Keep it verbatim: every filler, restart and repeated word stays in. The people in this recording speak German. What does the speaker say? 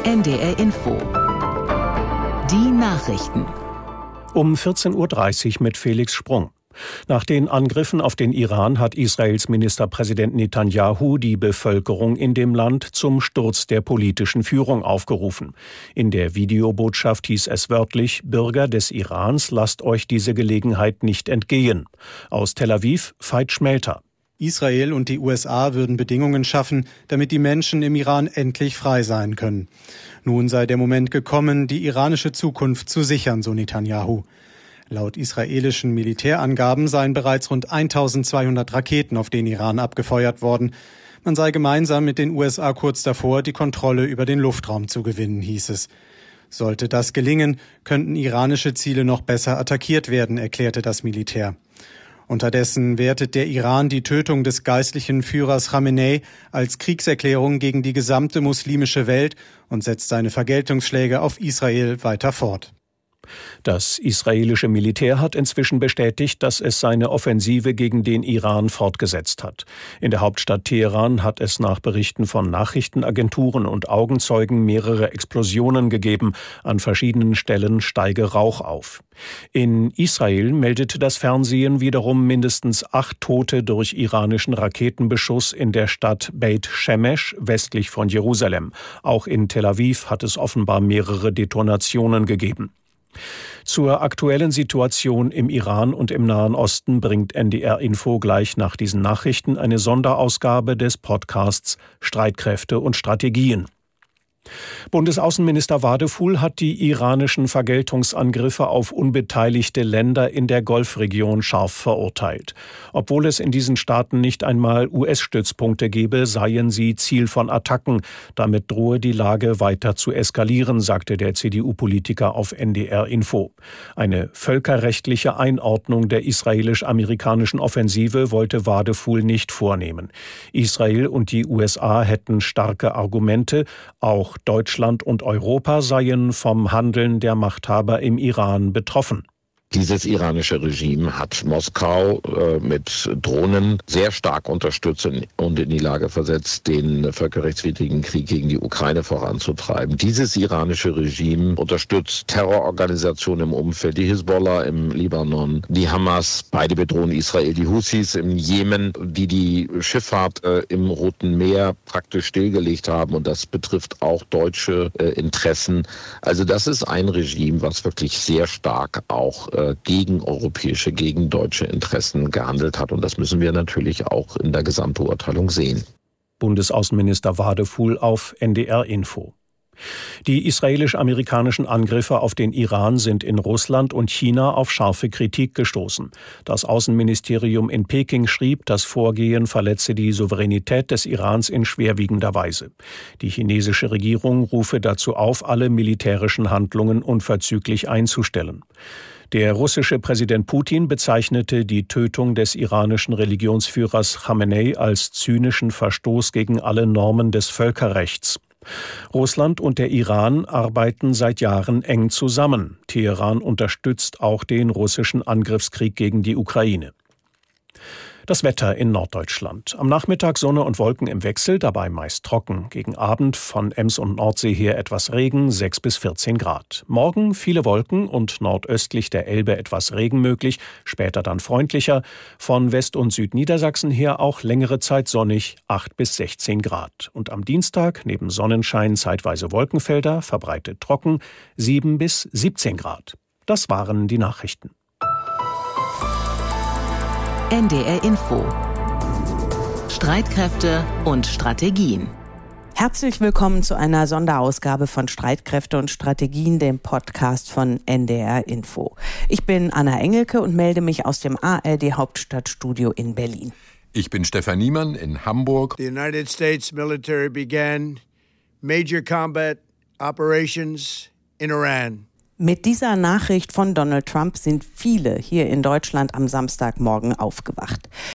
N D R Info. Die Nachrichten. Um vierzehn Uhr dreißig mit Felix Sprung. Nach den Angriffen auf den Iran hat Israels Ministerpräsident Netanjahu die Bevölkerung in dem Land zum Sturz der politischen Führung aufgerufen. In der Videobotschaft hieß es wörtlich: Bürger des Irans, lasst euch diese Gelegenheit nicht entgehen. Aus Tel Aviv, Veit Schmelter. Israel und die U S A würden Bedingungen schaffen, damit die Menschen im Iran endlich frei sein können. Nun sei der Moment gekommen, die iranische Zukunft zu sichern, so Netanjahu. Laut israelischen Militärangaben seien bereits rund eintausendzweihundert Raketen auf den Iran abgefeuert worden. Man sei gemeinsam mit den U S A kurz davor, die Kontrolle über den Luftraum zu gewinnen, hieß es. Sollte das gelingen, könnten iranische Ziele noch besser attackiert werden, erklärte das Militär. Unterdessen wertet der Iran die Tötung des geistlichen Führers Khamenei als Kriegserklärung gegen die gesamte muslimische Welt und setzt seine Vergeltungsschläge auf Israel weiter fort. Das israelische Militär hat inzwischen bestätigt, dass es seine Offensive gegen den Iran fortgesetzt hat. In der Hauptstadt Teheran hat es nach Berichten von Nachrichtenagenturen und Augenzeugen mehrere Explosionen gegeben. An verschiedenen Stellen steige Rauch auf. In Israel meldete das Fernsehen wiederum mindestens acht Tote durch iranischen Raketenbeschuss in der Stadt Beit Shemesh westlich von Jerusalem. Auch in Tel Aviv hat es offenbar mehrere Detonationen gegeben. Zur aktuellen Situation im Iran und im Nahen Osten bringt N D R Info gleich nach diesen Nachrichten eine Sonderausgabe des Podcasts Streitkräfte und Strategien. Bundesaußenminister Wadefuhl hat die iranischen Vergeltungsangriffe auf unbeteiligte Länder in der Golfregion scharf verurteilt. Obwohl es in diesen Staaten nicht einmal U S-Stützpunkte gebe, seien sie Ziel von Attacken. Damit drohe die Lage weiter zu eskalieren, sagte der C D U-Politiker auf N D R Info. Eine völkerrechtliche Einordnung der israelisch-amerikanischen Offensive wollte Wadefuhl nicht vornehmen. Israel und die U S A hätten starke Argumente, auch Deutschland und Europa seien vom Handeln der Machthaber im Iran betroffen. Dieses iranische Regime hat Moskau äh, mit Drohnen sehr stark unterstützt und in die Lage versetzt, den völkerrechtswidrigen Krieg gegen die Ukraine voranzutreiben. Dieses iranische Regime unterstützt Terrororganisationen im Umfeld, die Hisbollah im Libanon, die Hamas, beide bedrohen Israel, die Houthis im Jemen, die die Schifffahrt äh, im Roten Meer praktisch stillgelegt haben, und das betrifft auch deutsche äh, Interessen. Also das ist ein Regime, was wirklich sehr stark auch äh, gegen europäische, gegen deutsche Interessen gehandelt hat. Und das müssen wir natürlich auch in der Gesamtbeurteilung sehen. Bundesaußenminister Wadefuhl auf N D R Info. Die israelisch-amerikanischen Angriffe auf den Iran sind in Russland und China auf scharfe Kritik gestoßen. Das Außenministerium in Peking schrieb, das Vorgehen verletze die Souveränität des Irans in schwerwiegender Weise. Die chinesische Regierung rufe dazu auf, alle militärischen Handlungen unverzüglich einzustellen. Der russische Präsident Putin bezeichnete die Tötung des iranischen Religionsführers Khamenei als zynischen Verstoß gegen alle Normen des Völkerrechts. Russland und der Iran arbeiten seit Jahren eng zusammen. Teheran unterstützt auch den russischen Angriffskrieg gegen die Ukraine. Das Wetter in Norddeutschland. Am Nachmittag Sonne und Wolken im Wechsel, dabei meist trocken. Gegen Abend von Ems und Nordsee her etwas Regen, sechs bis vierzehn Grad. Morgen viele Wolken und nordöstlich der Elbe etwas Regen möglich, später dann freundlicher. Von West- und Südniedersachsen her auch längere Zeit sonnig, acht bis sechzehn Grad. Und am Dienstag neben Sonnenschein zeitweise Wolkenfelder, verbreitet trocken, sieben bis siebzehn Grad. Das waren die Nachrichten. N D R Info. Streitkräfte und Strategien. Herzlich willkommen zu einer Sonderausgabe von Streitkräfte und Strategien, dem Podcast von N D R Info. Ich bin Anna Engelke und melde mich aus dem A R D Hauptstadtstudio in Berlin. Ich bin Stefan Niemann in Hamburg. The United States military began major combat operations in Iran. Mit dieser Nachricht von Donald Trump sind viele hier in Deutschland am Samstagmorgen aufgewacht.